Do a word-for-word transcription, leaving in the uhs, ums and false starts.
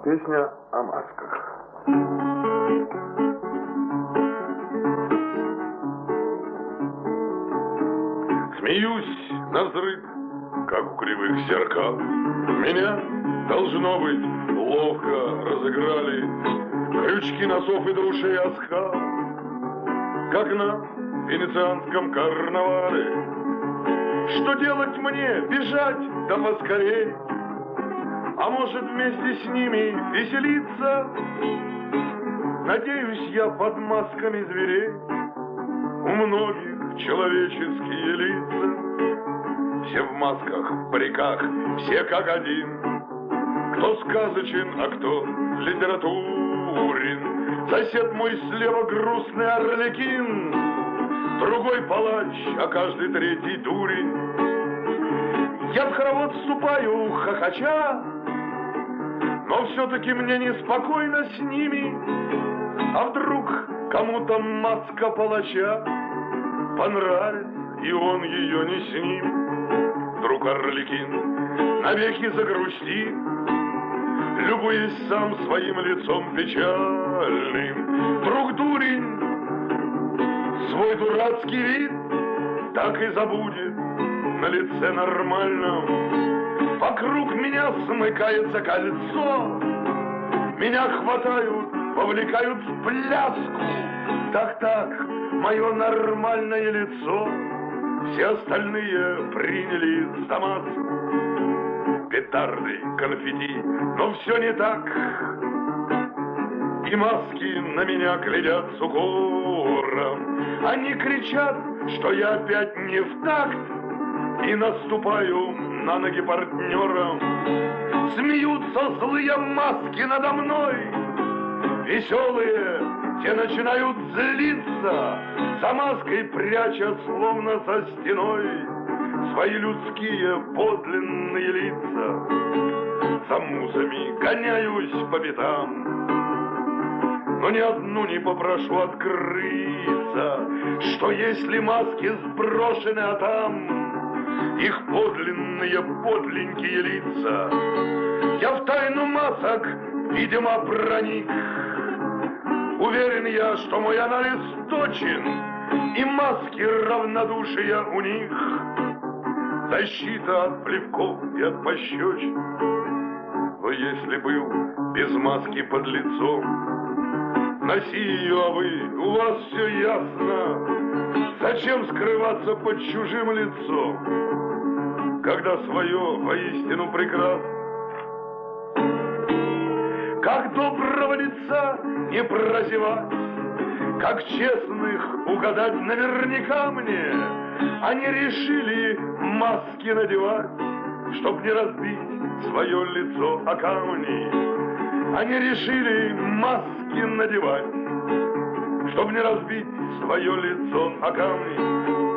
Песня о масках. Смеюсь навзрыд, как у кривых зеркал. Меня, должно быть, ловко разыграли крючки носов и до ушей оскал, как на венецианском карнавале. Что делать мне? Бежать? Да поскорей. А может, вместе с ними веселиться? Надеюсь я под масками зверей. У многих человеческие лица. Все в масках, в париках, все как один. Кто сказочен, а кто литературен. Сосед мой слева грустный арлекин, другой палач, а каждый третий дурень. Я в хоровод вступаю, хохоча, но все-таки мне неспокойно с ними. А вдруг кому-то маска палача понравится, и он ее не снимет. Вдруг арлекин навеки загрустит, любуясь сам своим лицом печальным. Вдруг дурень свой дурацкий вид так и забудет на лице нормальном. Вокруг меня смыкается кольцо, меня хватают, вовлекают в пляску. Так-так, мое нормальное лицо все остальные приняли за маску. Петарды, конфетти, но все не так. И маски на меня глядят с укором. Они кричат, что я опять не в такт, и наступаю на ноги партнерам. Смеются злые маски надо мной. Веселые, те начинают злиться, за маской пряча, словно за стеной, свои людские подлинные лица. За музами гоняюсь по пятам, но ни одну не попрошу открыться. Что если маски сброшены, а там их подлинные подленькие лица? Я в тайну масок, видимо, проник. Уверен я, что мой анализ точен, и маски равнодушия у них. Защита от плевков и от пощечин. Но если был без маски под лицом, носи ее, а вы, у вас все ясно. Зачем скрываться под чужим лицом, когда свое воистину прекрасно? Как доброго лица не прозевать, как честных угадать наверняка мне. Они решили маски надевать, чтоб не разбить свое лицо о камни. Они решили маски надевать, чтоб не разбить свое лицо о камни.